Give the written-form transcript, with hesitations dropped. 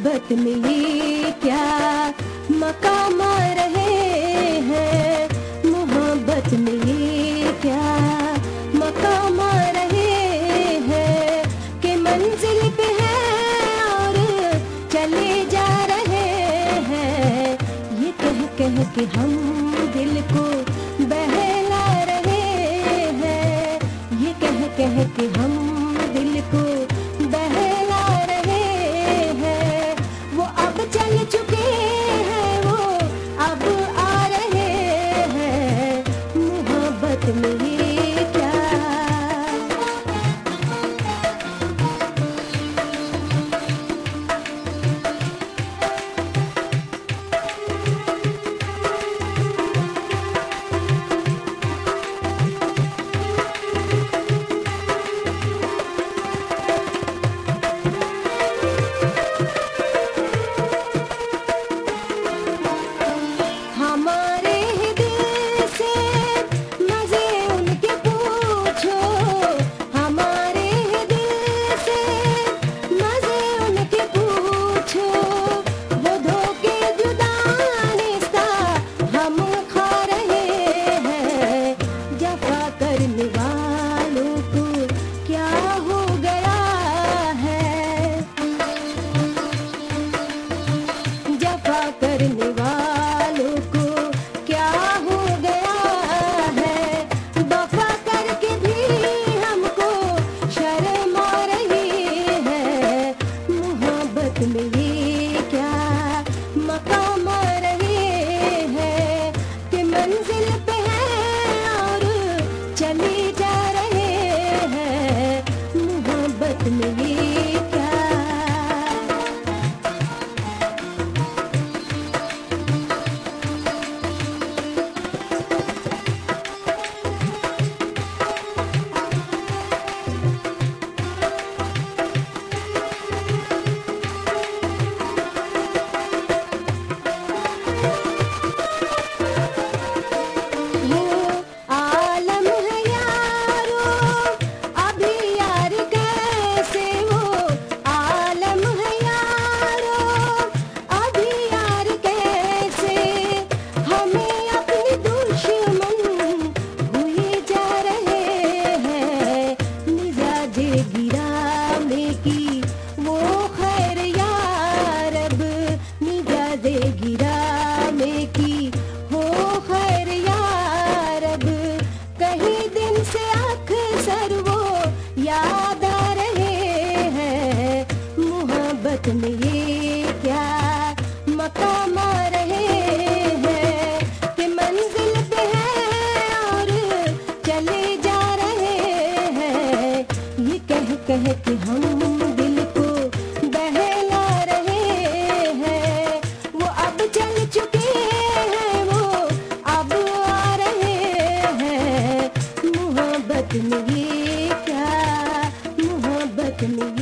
मोहब्बत में ये क्या मकाम आ रहे हैं, मोहब्बत में ये क्या मकाम आ रहे हैं कि मंजिल पे हैं और चले जा रहे हैं। ये कह के हम दिल को बहला रहे हैं, ये कह के हम दिल को बहला रहे हैं। वो अब चल चुके हैं, वो अब आ रहे हैं, मोहब्बत में ये क्या। करने वालों को क्या हो गया है, वफा करके भी हमको शर्म आ रही है। मोहब्बत में ये क्या मकाम आ रहे हैं कि मंजिल पे हैं और चले जा रहे हैं। मोहब्बत में ये क्या। याद आ रहे हैं, मोहब्बत में ये क्या मकाम आ रहे हैं कि मंजिल पे हैं और चले जा रहे हैं। ये कह के हम दिल को बहला रहे हैं। वो अब चल चुके हैं, वो अब आ रहे हैं। मोहब्बत में ये क्या, मोहब्बत में